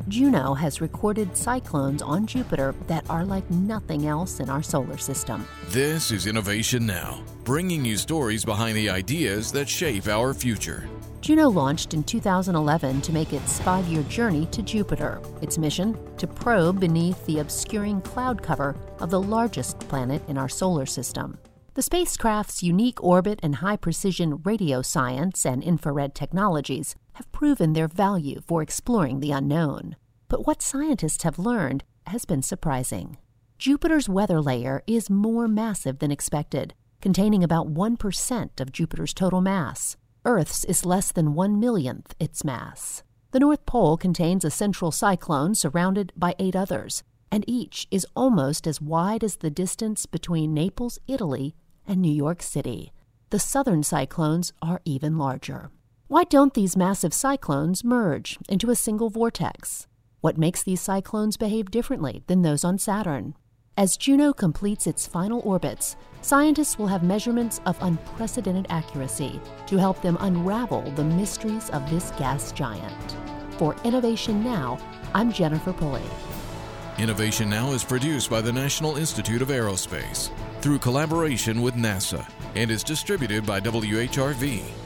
Juno has recorded cyclones on Jupiter that are like nothing else in our solar system. This is Innovation Now, bringing you stories behind the ideas that shape our future. Juno launched in 2011 to make its 5-year journey to Jupiter. Its mission? To probe beneath the obscuring cloud cover of the largest planet in our solar system. The spacecraft's unique orbit and high-precision radio science and infrared technologies have proven their value for exploring the unknown. But what scientists have learned has been surprising. Jupiter's weather layer is more massive than expected, containing about 1% of Jupiter's total mass. Earth's is less than 1/millionth its mass. The North Pole contains a central cyclone surrounded by 8 others, and each is almost as wide as the distance between Naples, Italy, and New York City. The southern cyclones are even larger. Why don't these massive cyclones merge into a single vortex? What makes these cyclones behave differently than those on Saturn? As Juno completes its final orbits, scientists will have measurements of unprecedented accuracy to help them unravel the mysteries of this gas giant. For Innovation Now, I'm Jennifer Pulley. Innovation Now is produced by the National Institute of Aerospace through collaboration with NASA and is distributed by WHRV.